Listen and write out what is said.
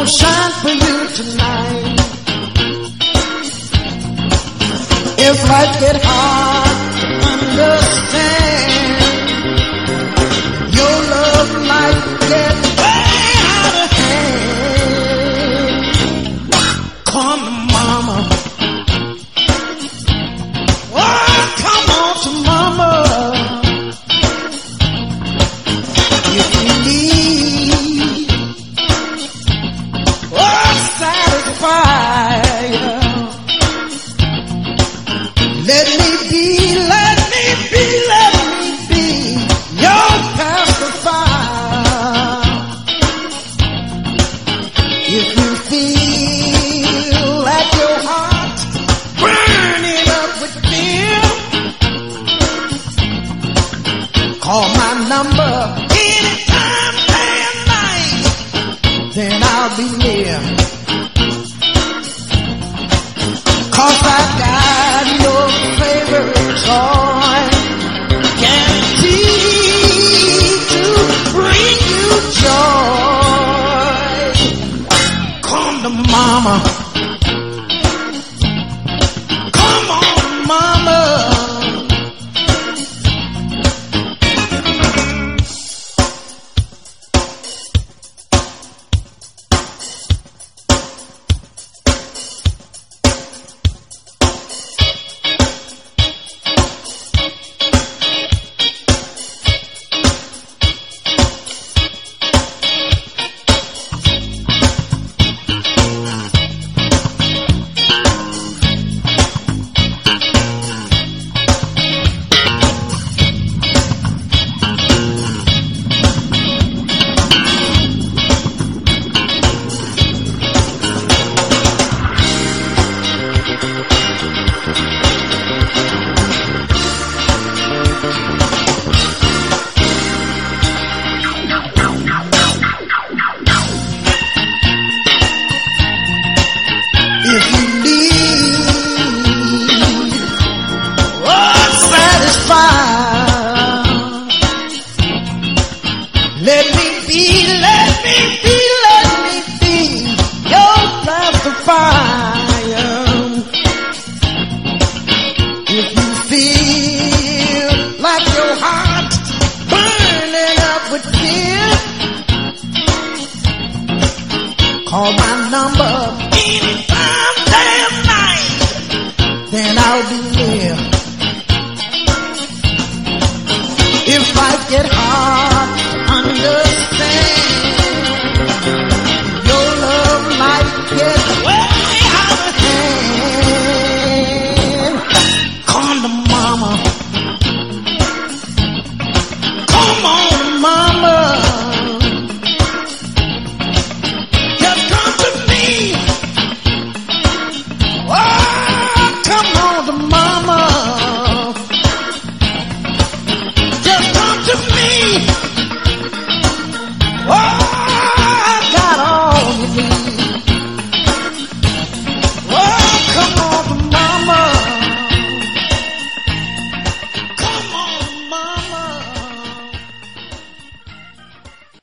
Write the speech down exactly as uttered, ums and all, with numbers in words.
shine for you tonight. If life get hard to understand, your love might get way out of hand. Come to mama. Oh, come on to mama. If you need, oh, satisfied. Let me be, let me be, let me be your pacifier. If you feel like your heart burning up with fear, call my number anytime, day and night, then I'll be near. 'Cause I got your favorite toy, guaranteed to bring you joy. Come to mama. Come on, mama. If you need, oh, satisfied. Let me be, let me be, let me be your pacifier. If you feel like your heart burning up with fear, call my number anytime, day and night, then I'll be near. If life get hard to understand,